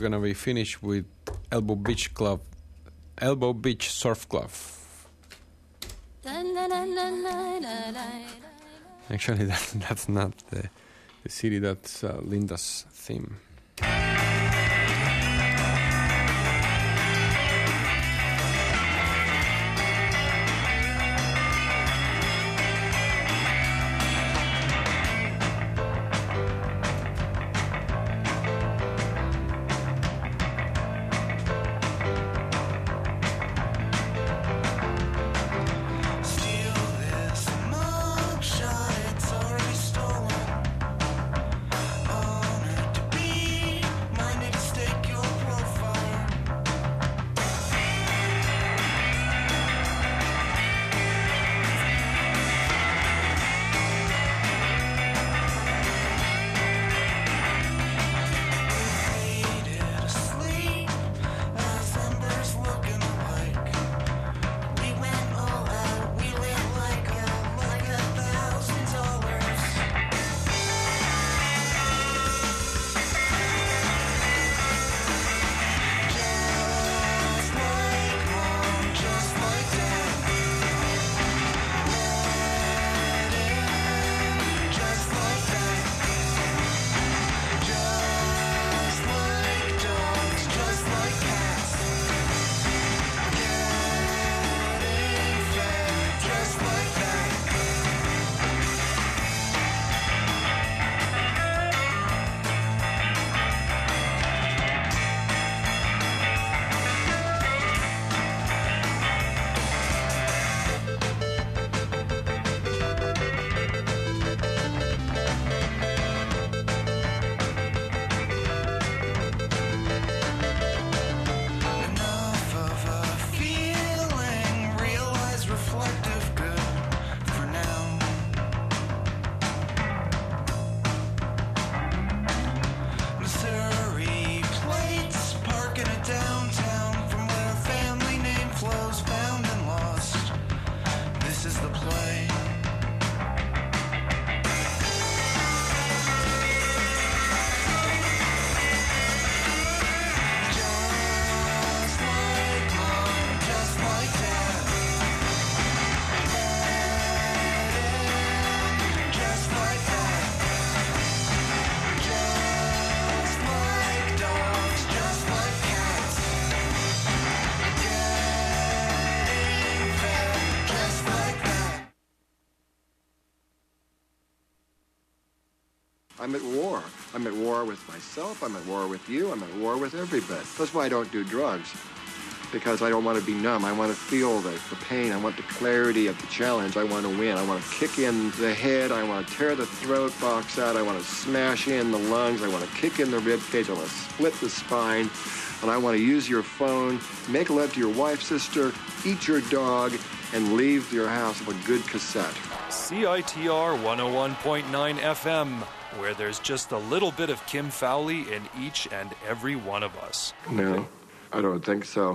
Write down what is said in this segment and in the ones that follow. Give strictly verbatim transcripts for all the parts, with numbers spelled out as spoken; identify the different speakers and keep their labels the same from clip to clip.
Speaker 1: We're gonna be finished with Elbow Beach Club, Elbow Beach Surf Club. Actually, that, that's not the, the city, that's uh, Linda's theme.
Speaker 2: I'm at war. I'm at war with myself. I'm at war with you. I'm at war with everybody. That's why I don't do drugs, because I don't want to be numb. I want to feel the, the pain. I want the clarity of the challenge. I want to win. I want to kick in the head. I want to tear the throat box out. I want to smash in the lungs. I want to kick in the rib cage. I want to split the spine. And I want to use your phone, make love to your wife, sister, eat your dog, and leave your house with a good cassette.
Speaker 3: C I T R one oh one point nine F M, where there's just a little bit of Kim Fowley in each and every one of us.
Speaker 2: No, I don't think so.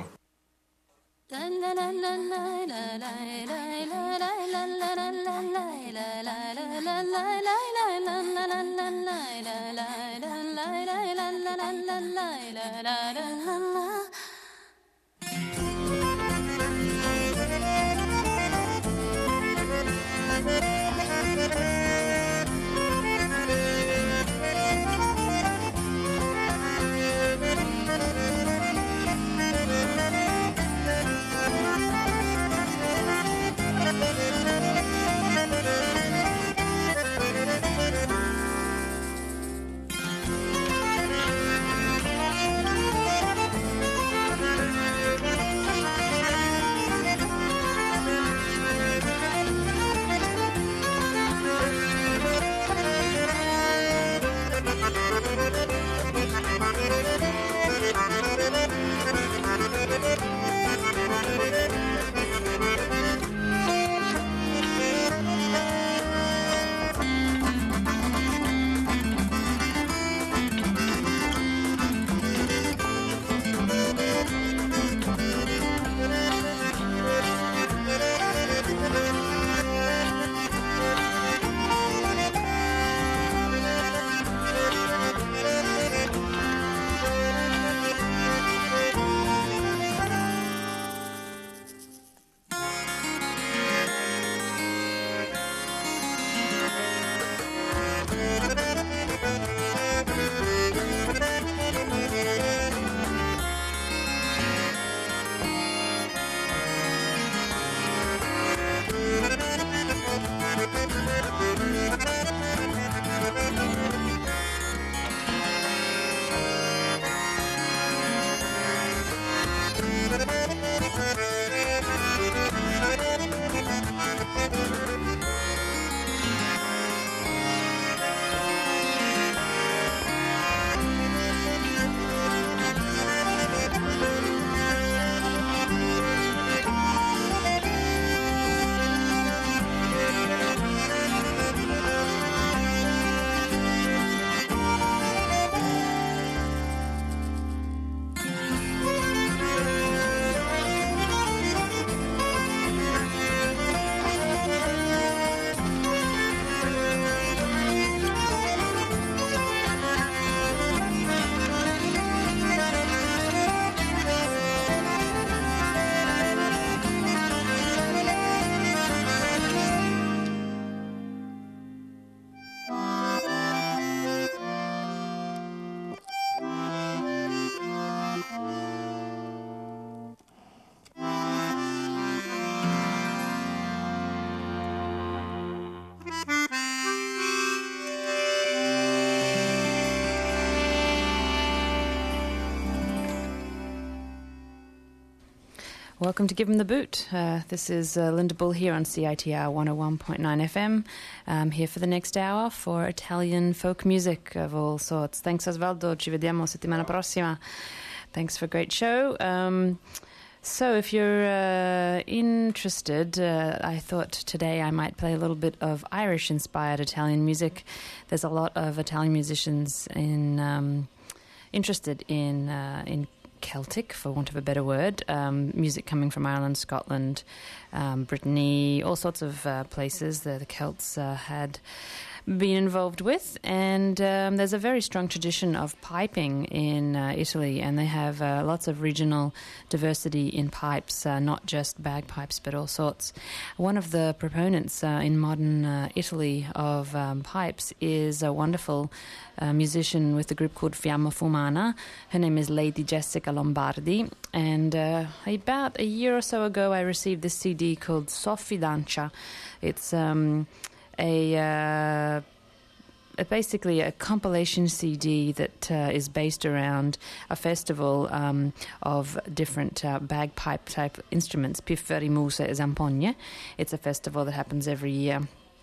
Speaker 4: Welcome to Give 'em the Boot. Uh, this is uh, Linda Bull here on C I T R one oh one point nine F M. I'm here for the next hour for Italian folk music of all sorts. Thanks Osvaldo, ci vediamo settimana prossima. Thanks for a great show. Um, so if you're uh, interested, uh, I thought today I might play a little bit of Irish-inspired Italian music. There's a lot of Italian musicians in um, interested in uh, in Celtic, for want of a better word, um, music coming from Ireland, Scotland, um, Brittany, all sorts of uh, places that the Celts uh, had been involved with. And um, there's a very strong tradition of piping in uh, Italy, and they have uh, lots of regional diversity in pipes, uh, not just bagpipes, but all sorts. One of the proponents uh, in modern uh, Italy of um, pipes is a wonderful uh, musician with a group called Fiamma Fumana. Her name is Lady Jessica Lombardi, and uh, about a year or so ago I received this C D called Soffidancia. It's um, a uh, basically a compilation C D that uh, is based around a festival um, of different uh, bagpipe type instruments, Pifferi, Muse e Zampogne. It's a festival that happens every year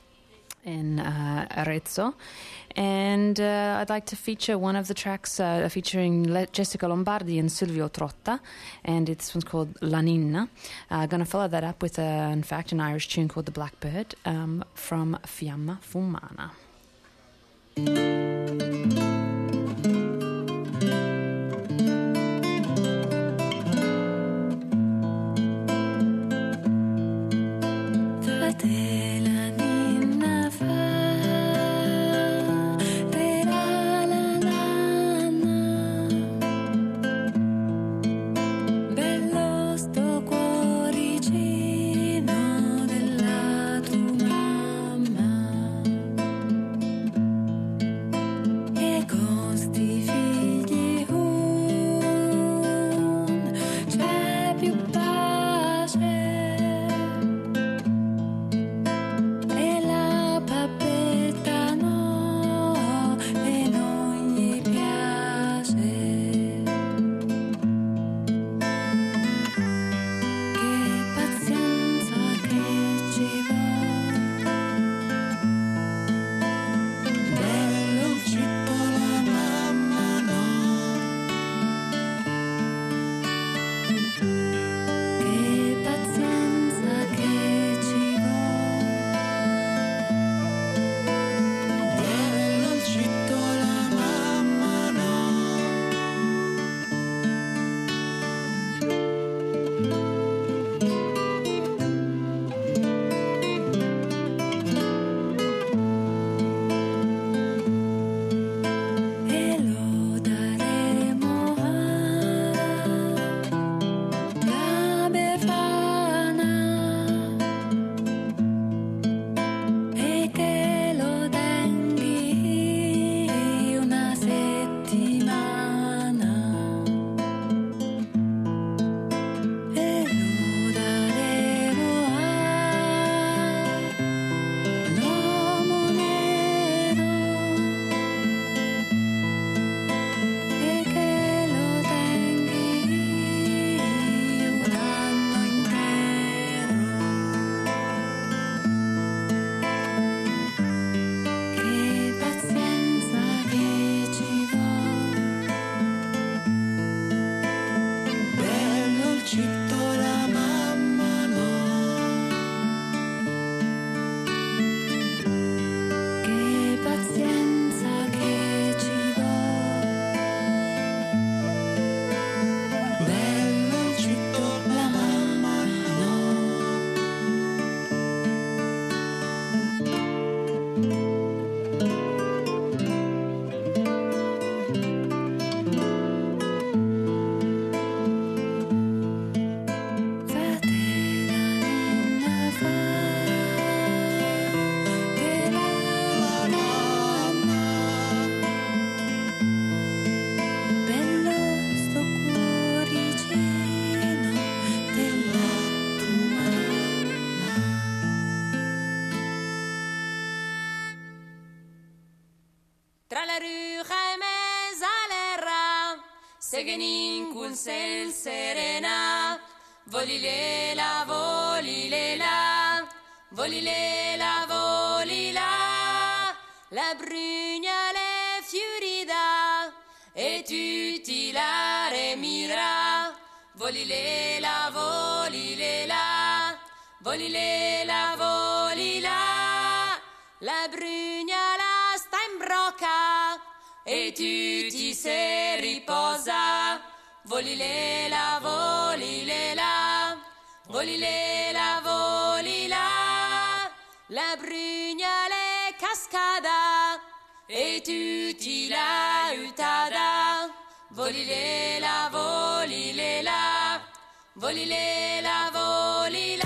Speaker 4: in uh, Arezzo, and uh, I'd like to feature one of the tracks uh, featuring Le- Jessica Lombardi and Silvio Trotta, and it's one's called La Ninna. I'm uh, going to follow that up with, uh, in fact, an Irish tune called The Blackbird um, from Fiamma Fumana.
Speaker 5: Segenin kun sel serena volila, volila, volila, volila, la brugnale fiorida e tutti la remira, volila, volila, volila, volila, la brugnala sta in brocca e tutti se riposa, volila, volila, volila, volila, la brugnale cascada e tutti la utada, volila, volila, volila, volila.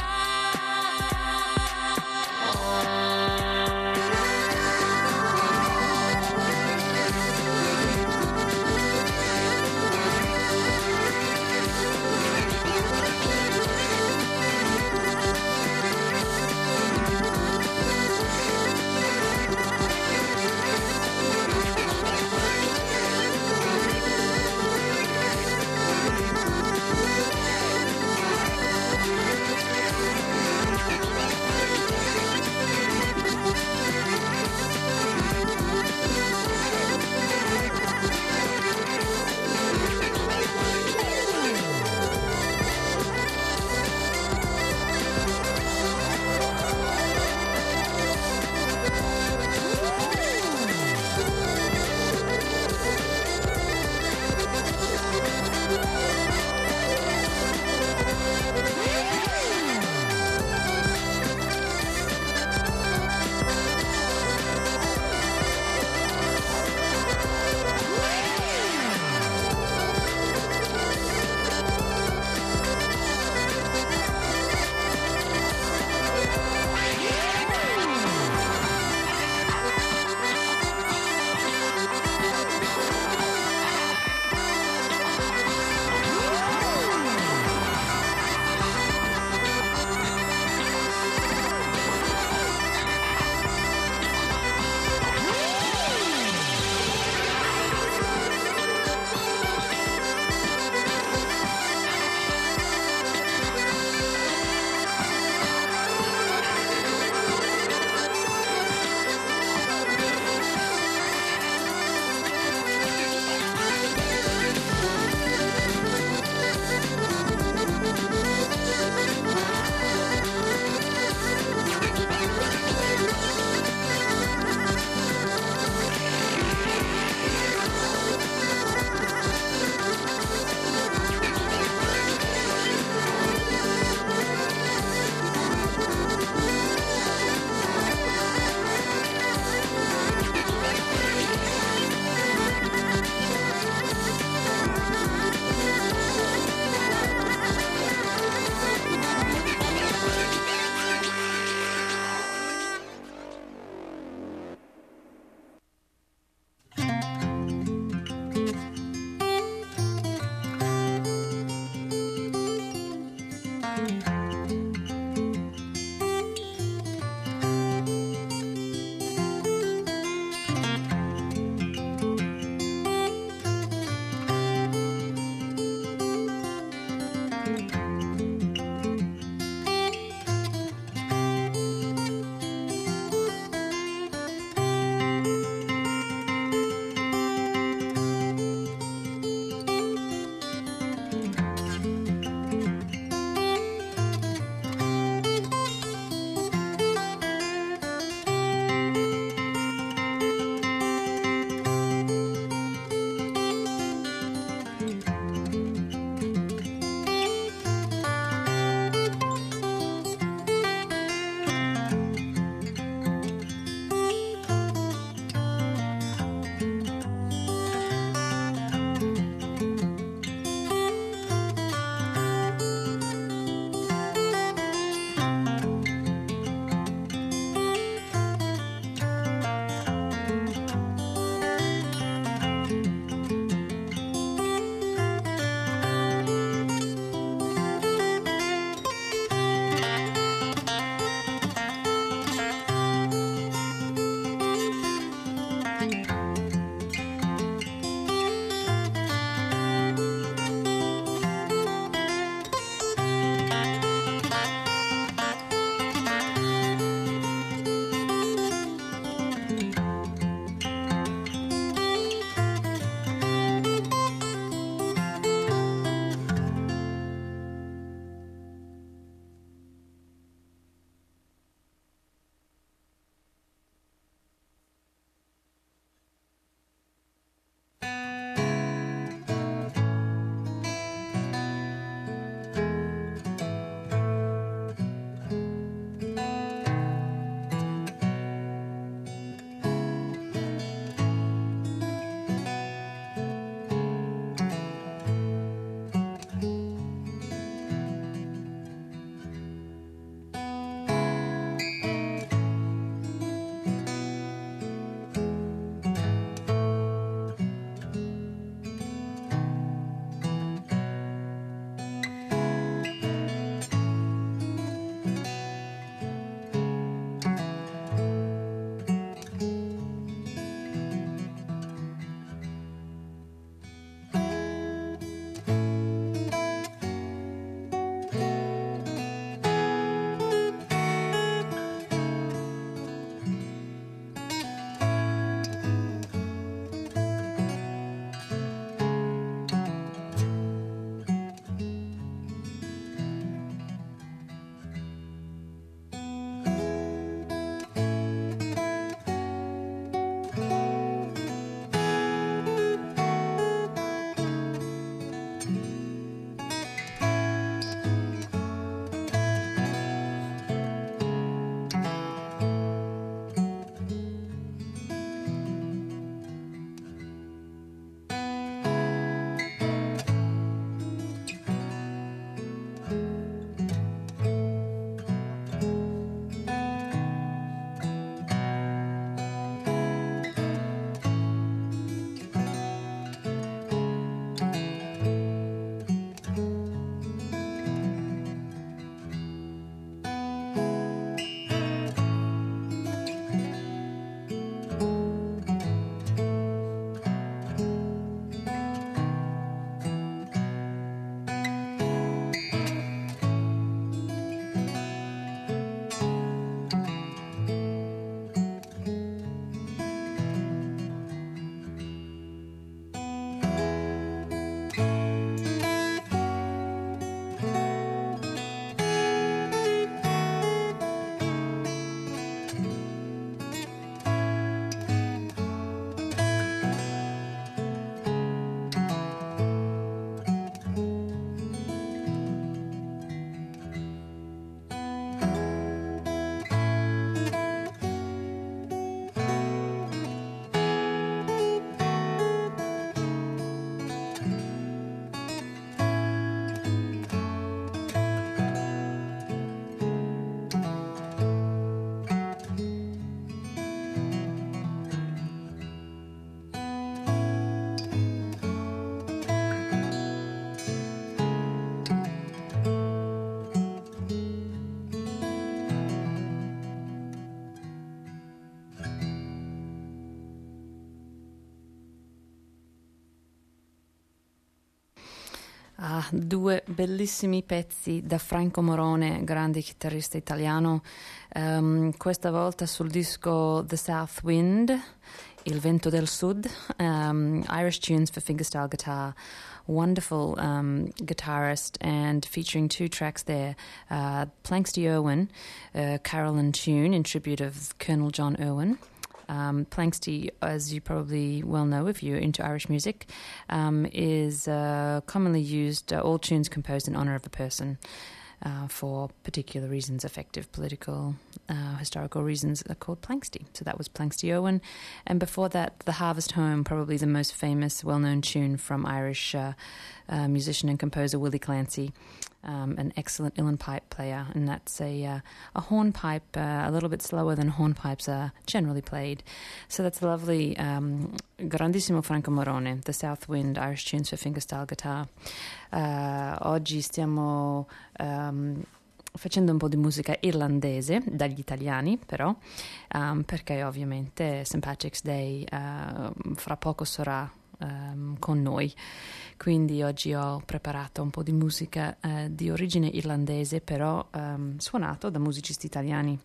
Speaker 4: Ah, due bellissimi pezzi da Franco Morone, grande chitarrista italiano, um, questa volta sul disco The South Wind, Il vento del sud, um, Irish tunes for fingerstyle guitar. Wonderful um, guitarist, and featuring two tracks there, uh, Planxty Irwin, uh, Carolyn tune in tribute of Colonel John Irwin. Um, Planxty, as you probably well know if you're into Irish music, um, is uh, commonly used, uh, all tunes composed in honour of a person uh, for particular reasons, effective political, uh, historical reasons, are called Planxty. So that was Planxty Irwin. And before that, The Harvest Home, probably the most famous, well-known tune from Irish uh, uh, musician and composer Willie Clancy. Um, an excellent uilleann pipe player, and that's a uh, a hornpipe, uh, a little bit slower than hornpipes are generally played. So that's the lovely um, grandissimo Franco Morone, The South Wind, Irish tunes for fingerstyle guitar. Uh, oggi stiamo um, facendo un po' di musica irlandese, dagli italiani però, um, perché ovviamente Saint Patrick's Day uh, fra poco sarà Um, con noi, quindi oggi ho preparato un po' di musica uh, di origine irlandese, però um, suonato da musicisti italiani.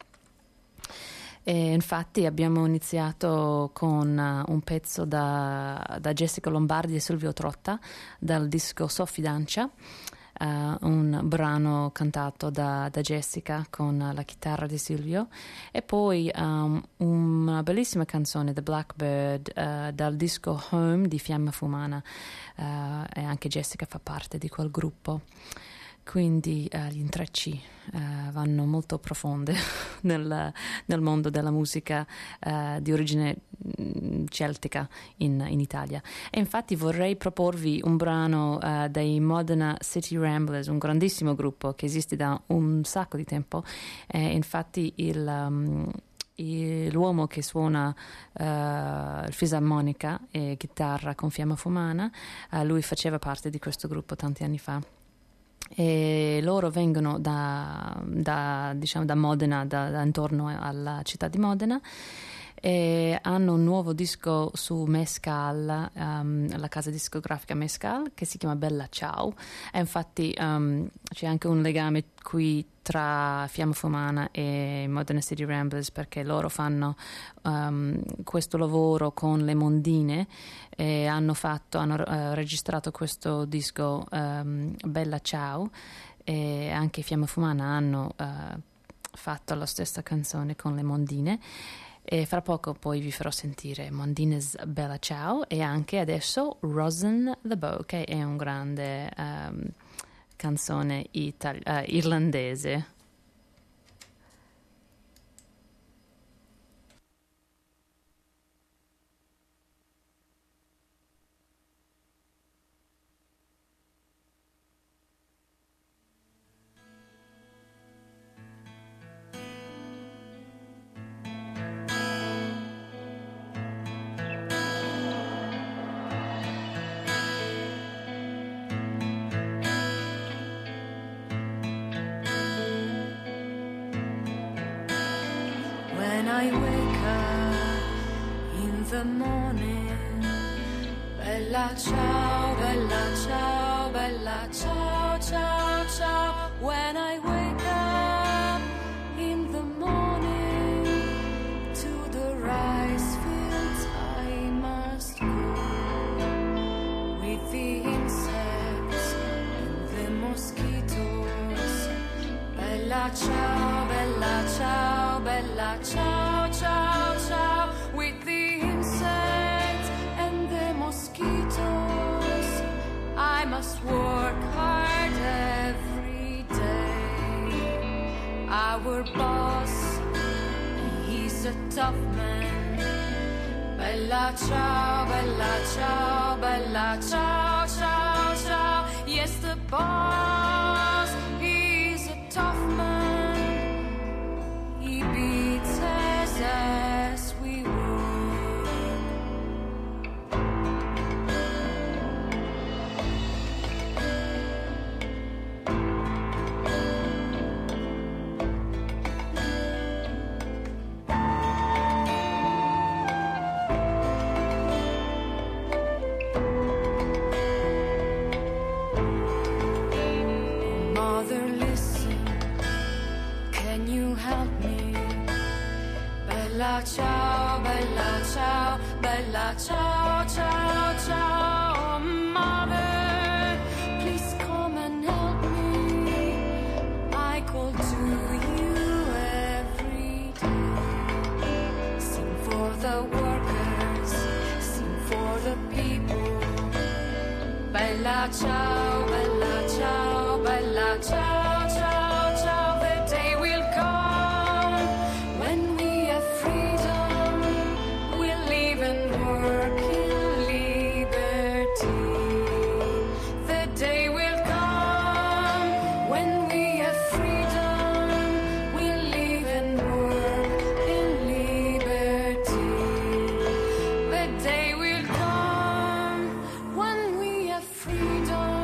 Speaker 4: E infatti abbiamo iniziato con uh, un pezzo da, da Jessica Lombardi e Silvio Trotta dal disco Soffidancia, Uh, un brano cantato da, da Jessica con la chitarra di Silvio, e poi um, una bellissima canzone, The Blackbird, uh, dal disco Home di Fiamma Fumana, uh, e anche Jessica fa parte di quel gruppo. Quindi uh, gli intrecci uh, vanno molto profonde nel, nel mondo della musica uh, di origine mh, celtica in, in Italia. E infatti vorrei proporvi un brano uh, dei Modena City Ramblers, un grandissimo gruppo che esiste da un sacco di tempo. E infatti il... Um, l'uomo che suona uh, il fisarmonica e chitarra con Fiamma Fumana, uh, lui faceva parte di questo gruppo tanti anni fa. E loro vengono da, da, diciamo, da Modena, da, da intorno alla città di Modena, e hanno un nuovo disco su Mescal, um, la casa discografica Mescal, che si chiama Bella Ciao, e infatti um, c'è anche un legame qui tra Fiamma Fumana e Modena City Ramblers, perché loro fanno um, questo lavoro con le mondine e hanno fatto hanno uh, registrato questo disco um, Bella Ciao, e anche Fiamma Fumana hanno uh, fatto la stessa canzone con le mondine. E fra poco poi vi farò sentire Mondina's Bella Ciao, e anche adesso Rosin the Bow, che è un grande um, canzone itali- uh, irlandese.
Speaker 5: I wake up in the morning, bella ciao, bella ciao, bella ciao, ciao, ciao. When I wake up in the morning, to the rice fields I must go, with the insects and the mosquitoes. Bella ciao, bella ciao, bella ciao, ciao, ciao, with the insects and the mosquitoes. I must work hard every day. Our boss, he's a tough man. Bella ciao, bella ciao, bella ciao, ciao, ciao. Yes, the boss, he's a tough man. He beats us as we work. bella ciao, ciao, ciao, mother, please come and help me. I call to you every day. Sing for the workers, sing for the people. Bella ciao, bella ciao, bella ciao, ciao, ciao. The day will come when we have freedom. We'll live and work in liberty. The day will come when we have freedom. We'll live and work in liberty. The day will come when we have freedom.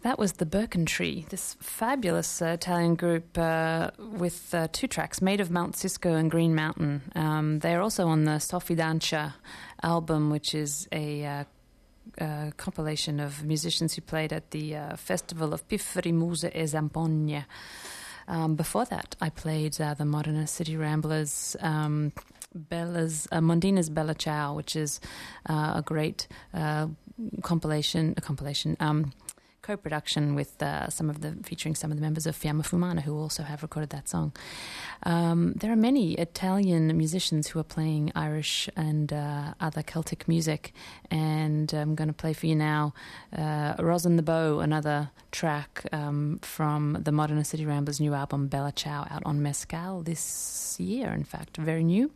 Speaker 4: That was the Birkentree, this fabulous uh, Italian group uh, with uh, two tracks, Made of Mount Cisco and Green Mountain. Um, they're also on the Soffidancia album, which is a uh, uh, compilation of musicians who played at the uh, Festival of Pifferi Muse e Zampogne. Um, before that, I played uh, the Modena City Ramblers' um, Bella's uh, Mondina's Bella Ciao, which is uh, a great uh, compilation, a compilation, um, co-production with uh, some of the featuring some of the members of Fiamma Fumana, who also have recorded that song. Um, there are many Italian musicians who are playing Irish and uh, other Celtic music, and I'm going to play for you now uh, Rosin the Bow, another track um, from the Modena City Ramblers' new album Bella Ciao, out on Mescal this year, in fact, very new.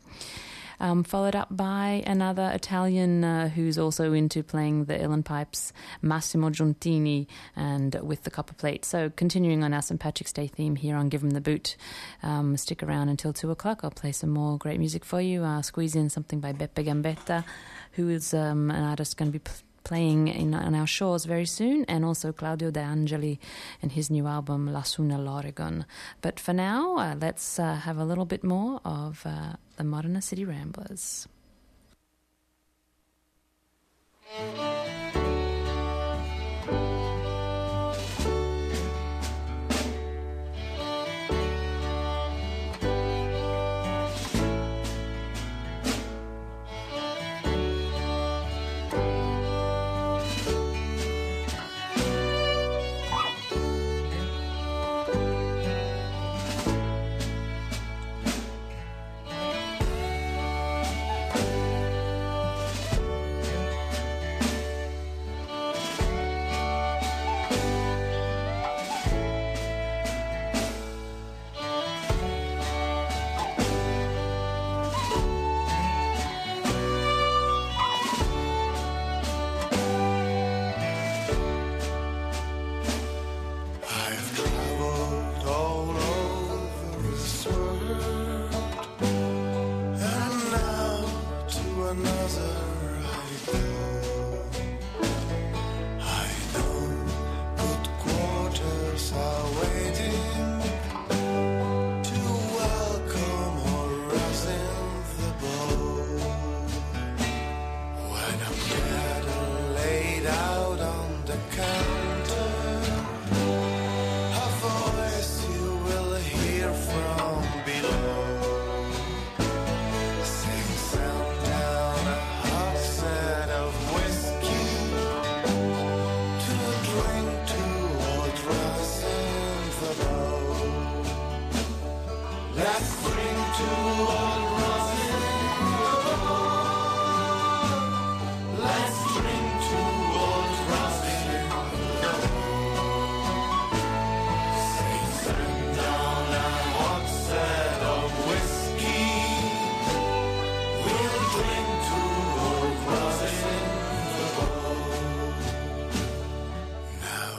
Speaker 4: Um, followed up by another Italian uh, who's also into playing the uilleann pipes, Massimo Giuntini, and with the copper plate. So continuing on our Saint Patrick's Day theme here on Give 'em the Boot. Um, stick around until two o'clock. I'll play some more great music for you. I'll squeeze in something by Beppe Gambetta, who is um, an artist going to be p- playing in, on our shores very soon, and also Claudio De Angeli and his new album Lassù nell'Oregon. But for now, uh, let's uh, have a little bit more of uh, the Modena City Ramblers.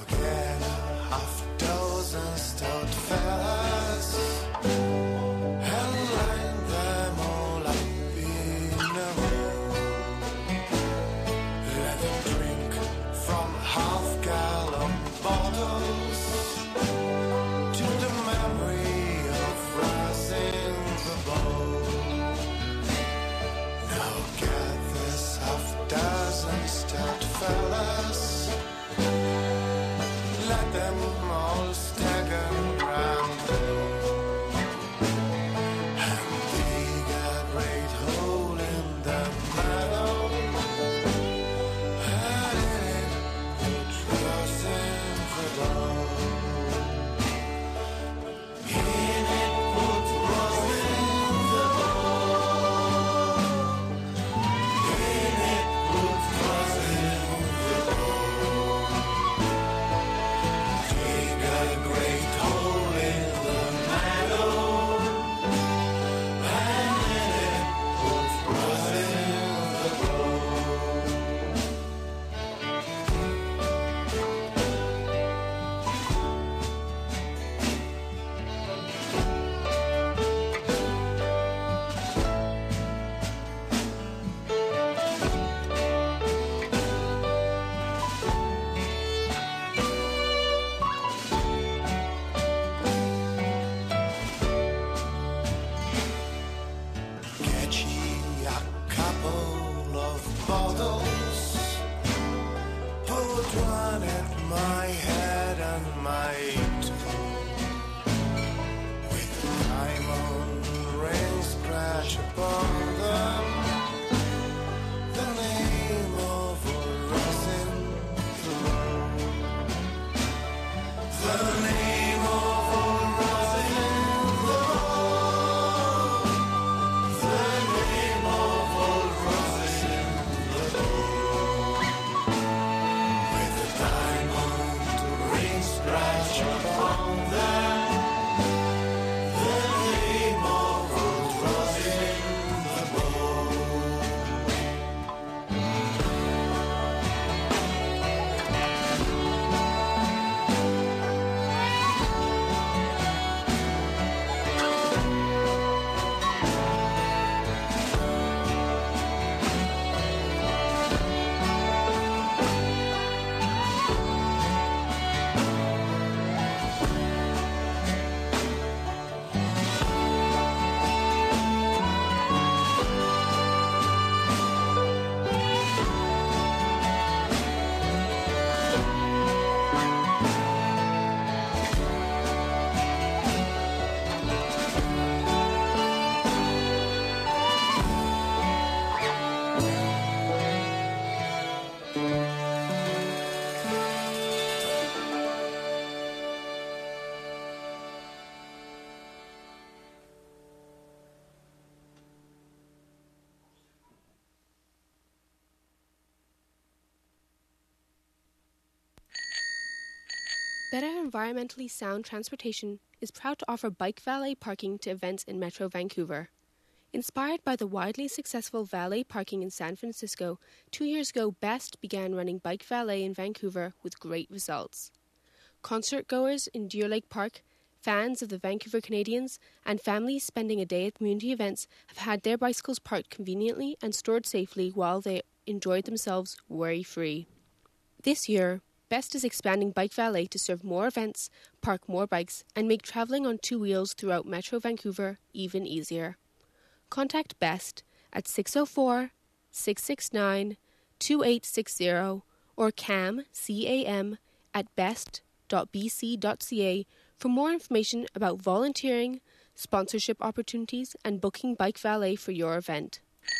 Speaker 6: Half dozen stout fellas Better Environmentally Sound Transportation is proud to offer bike valet parking to events in Metro Vancouver. Inspired by the widely successful valet parking in San Francisco, two years ago Best began running bike valet in Vancouver with great results. Concert goers in Deer Lake Park, fans of the Vancouver Canadians, and families spending a day at community events have had their bicycles parked conveniently and stored safely while they enjoyed themselves worry-free. This year, Best is expanding Bike Valet to serve more events, park more bikes, and make travelling on two wheels throughout Metro Vancouver even easier. Contact Best at six oh four, six six nine, two eight six zero or cam, C A M, at best dot b c dot c a for more information about volunteering, sponsorship opportunities, and booking Bike Valet for your event.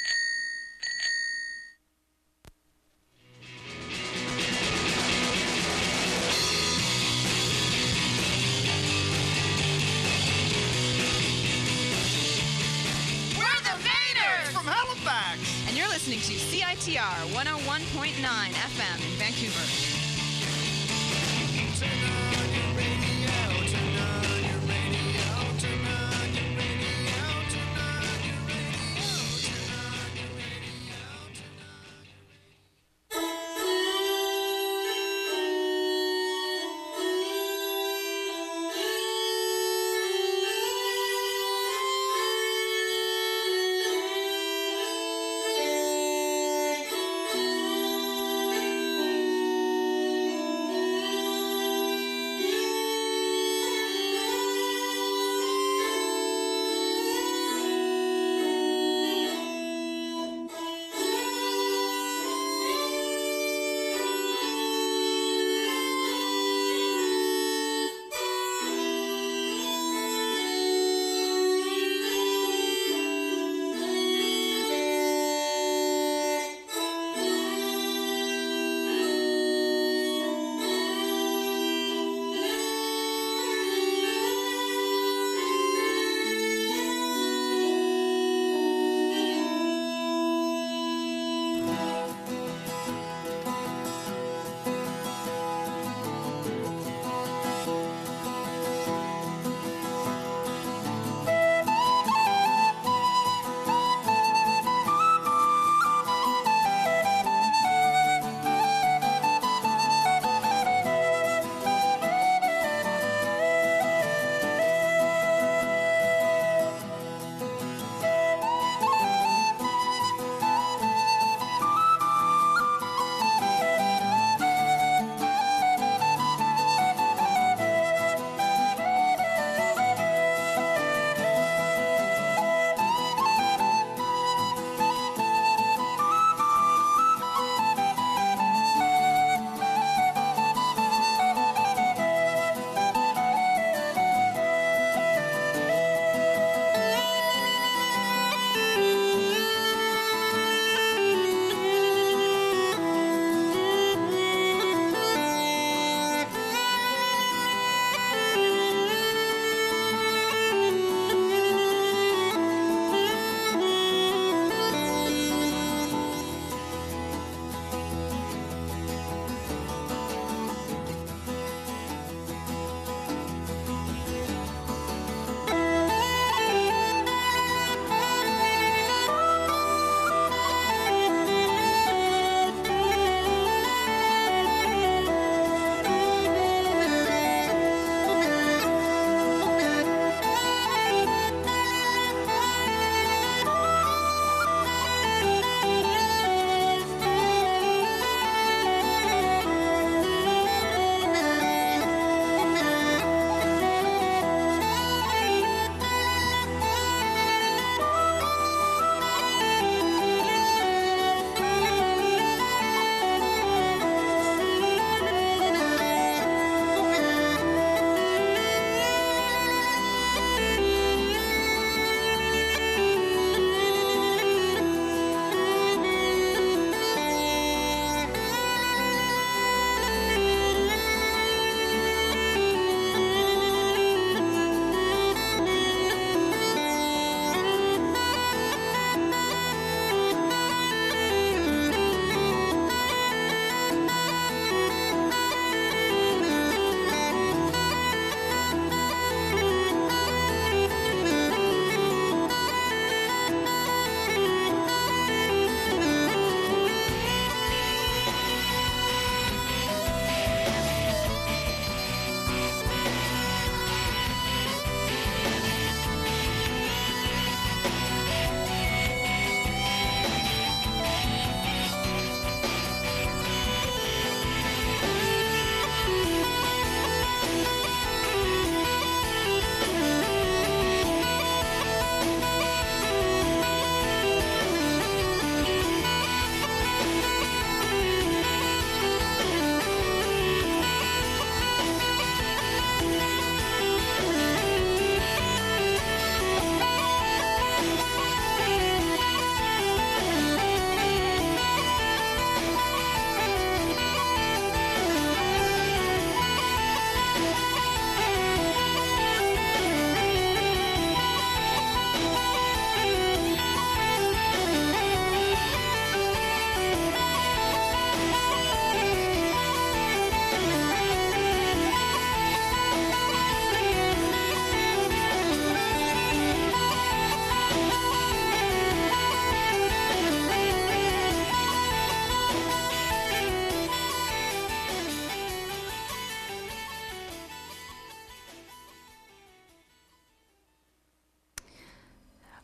Speaker 7: And you're listening to C I T R one oh one point nine F M in Vancouver.
Speaker 8: Turn on your radio, turn on your radio, turn on your radio, turn on your radio, turn on your radio, turn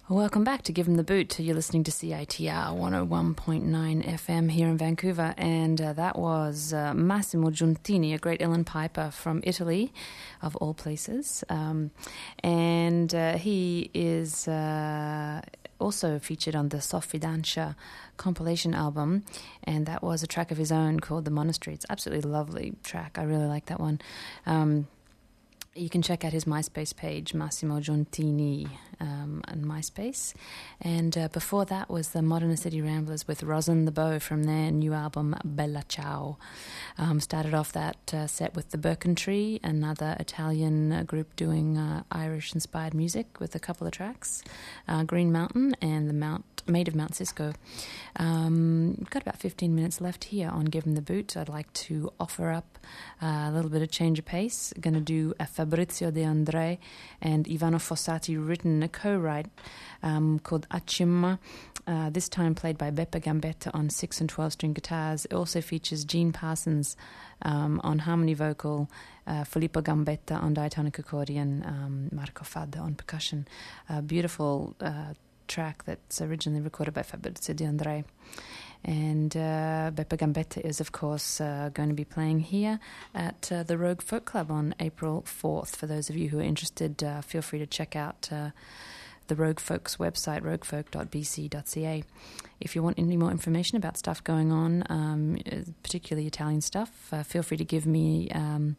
Speaker 4: Welcome back to Give 'em the Boot. You're listening to C I T R one oh one point nine F M here in Vancouver, and uh, that was uh, Massimo Giuntini, a great uilleann piper from Italy, of all places. Um, and uh, he is uh, also featured on the Soffidancia compilation album, and that was a track of his own called The Monastery. It's absolutely lovely track. I really like that one. Um, You can check out his MySpace page, Massimo Giuntini, um, on MySpace. And uh, before that was the Modern City Ramblers with Rosin the Bow from their new album, Bella Ciao. Um, started off that uh, set with the Birkin Tree, another Italian uh, group doing uh, Irish-inspired music with a couple of tracks, uh, Green Mountain and the Mount Made of Mount Cisco. Um, we've got about fifteen minutes left here on Give 'em the Boot. I'd like to offer up uh, a little bit of change of pace. Going to do a Fabrizio De André and Ivano Fossati written a co-write um, called Acimma, uh, this time played by Beppe Gambetta on six and twelve string guitars. It also features Gene Parsons um, on harmony vocal, uh, Filippo Gambetta on diatonic accordion, um, Marco Fadda on percussion. Uh, beautiful uh, track that's originally recorded by Fabrizio De André. And uh, Beppe Gambetta is, of course, uh, going to be playing here at uh, the Rogue Folk Club on April fourth. For those of you who are interested, uh, feel free to check out uh, the Rogue Folk's website, roguefolk dot b c dot c a. If you want any more information about stuff going on, um, particularly Italian stuff, uh, feel free to give me... Um,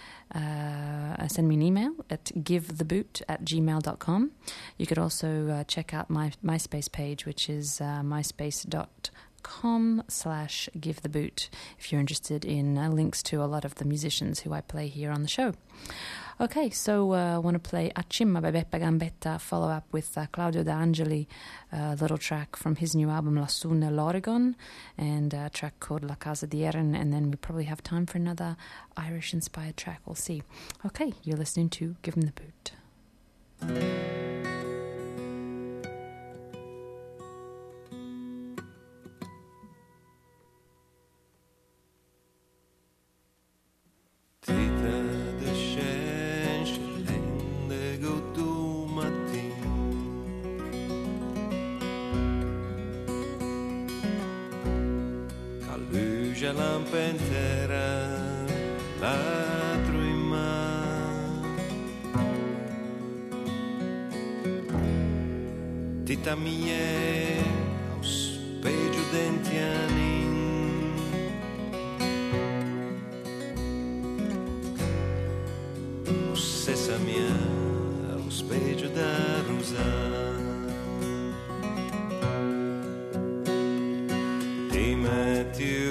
Speaker 4: Uh, send me an email at givetheboot at gmail dot com. You could also uh, check out my MySpace page, which is uh, myspace.com slash givetheboot, if you're interested in uh, links to a lot of the musicians who I play here on the show. Okay, so uh, I want to play Acimma by Beppe Gambetta, follow up with uh, Claudio D'Angeli, a little track from his new album Lassù nell'Oregon, and a track called La Casa di Erin, and then we probably have time for another Irish-inspired track. We'll see. Okay, you're listening to Give 'em the Boot.
Speaker 9: Lampa intera, ladro in mano, tita mie, aos peggio denti anni, o sessa mia, aos peggio da rosa, ti metti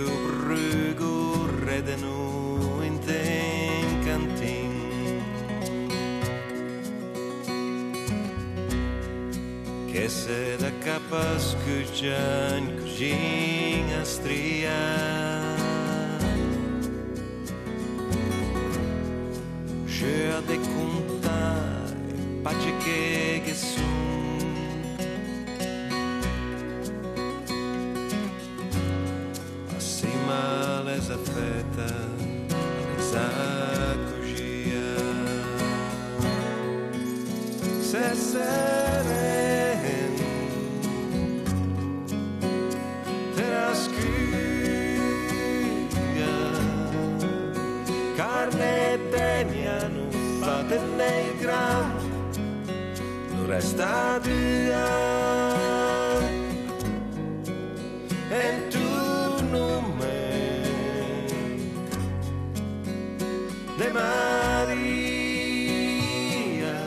Speaker 9: redenu in ten cantin, che se da capa scuccia in cucina stria, c'è a de contare pace che che son. Feta, resa cugia, se seren, terra scuia, carne degna non fate nei gram, non resta dua, e tu non me. De Maria,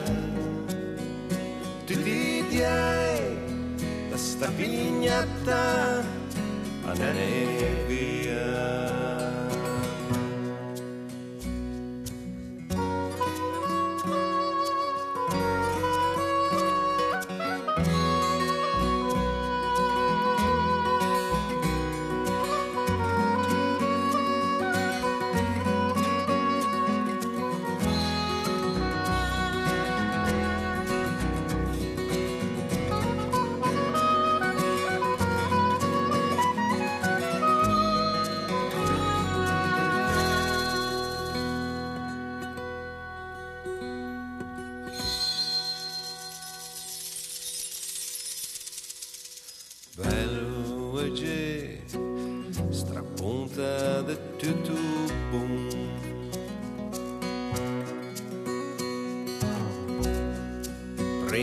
Speaker 9: tu ti diai la sta pignata a nevia.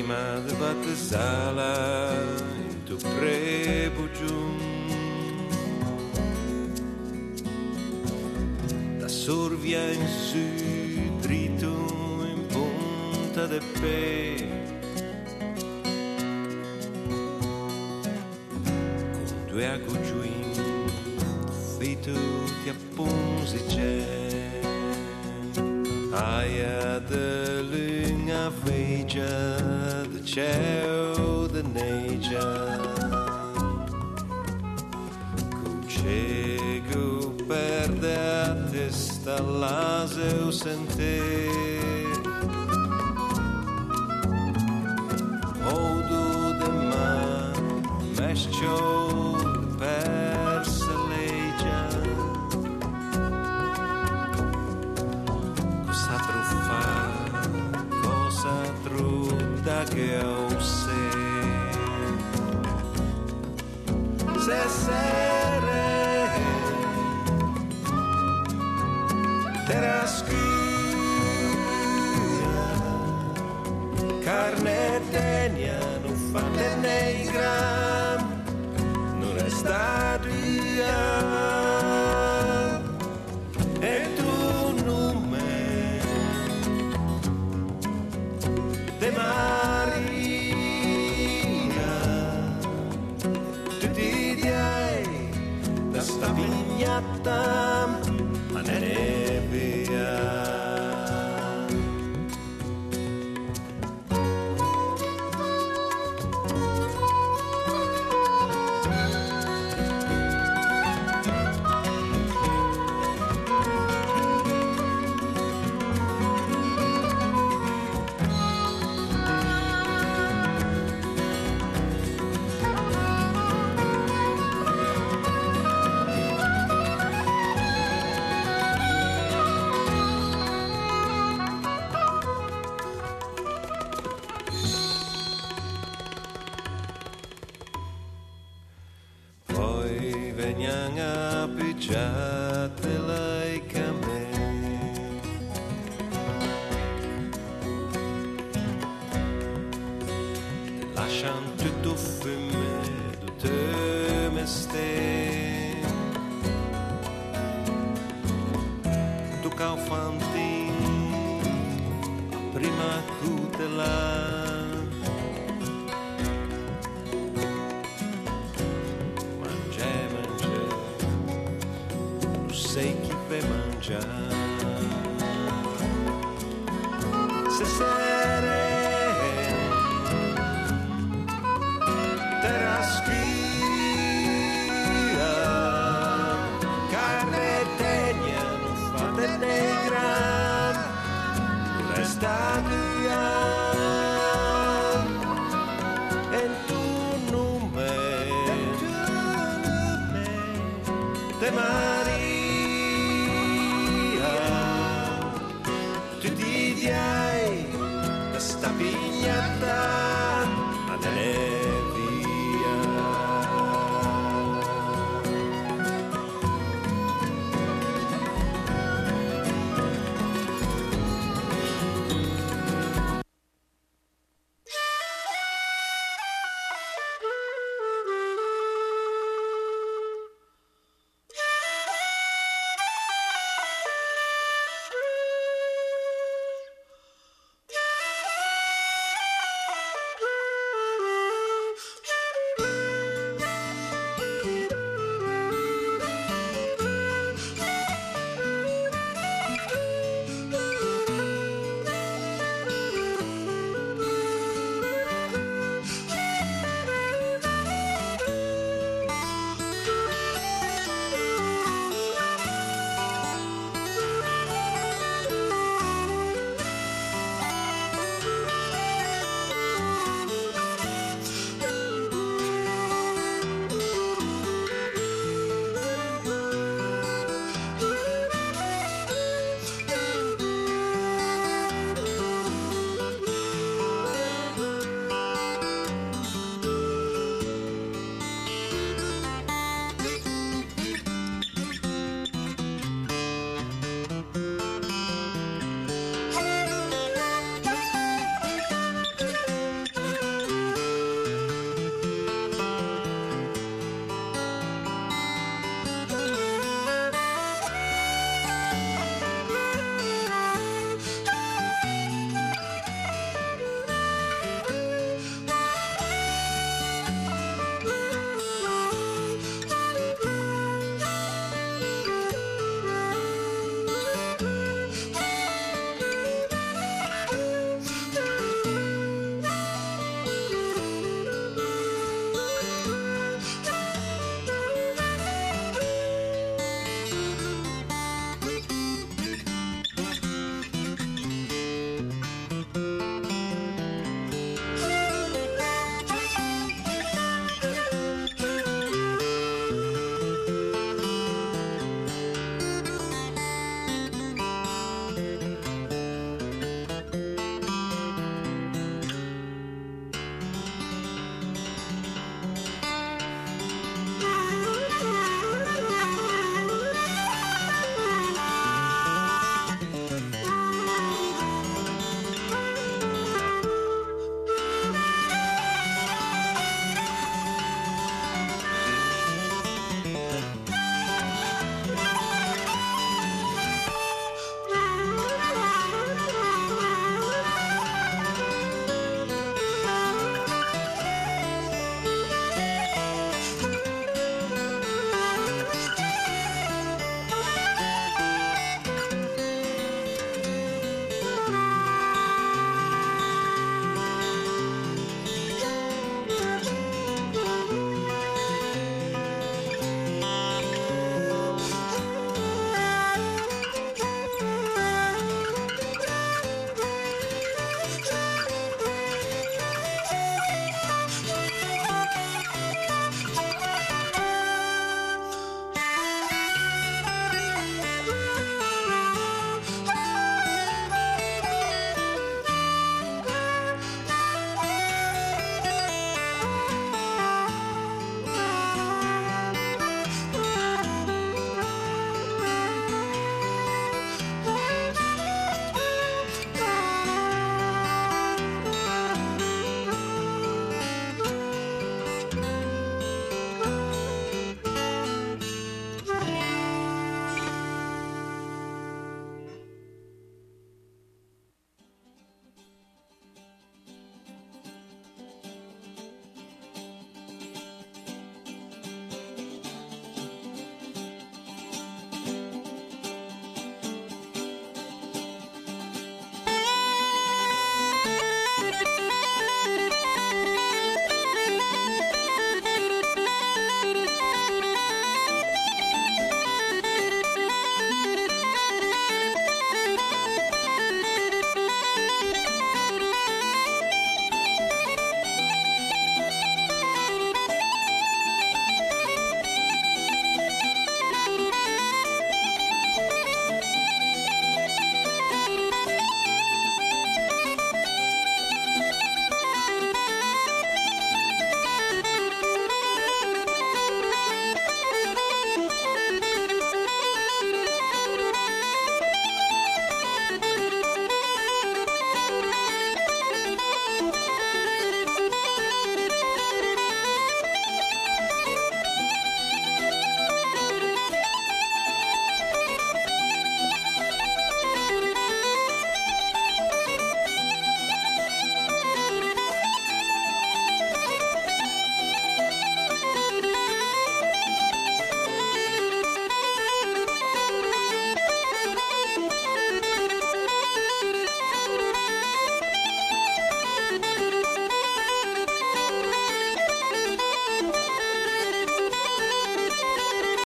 Speaker 9: prima de battesala in tu prebugiun da sorvia in su dritto in punta de pe con due agugiuin fito ti appunsi c'è aia de lunga vegia de ciao de negia cucego perde a testa l'aseu sente odo de ma mescio perse legia cosa truffa cosa trutta che ho se se sere terra scura carne tegna non fa nei gram non resta via e tu non me de Maria tu ti diai da sta vignata ma ne ne via poi veniamo a picciate like a me te lasciano tutto fume tutte me ste tu caufantin prima cutela sei chi per mangiare se sere terra schia carne tegna non fate negra non resta via e tu non me te Maria sta pignata ma ne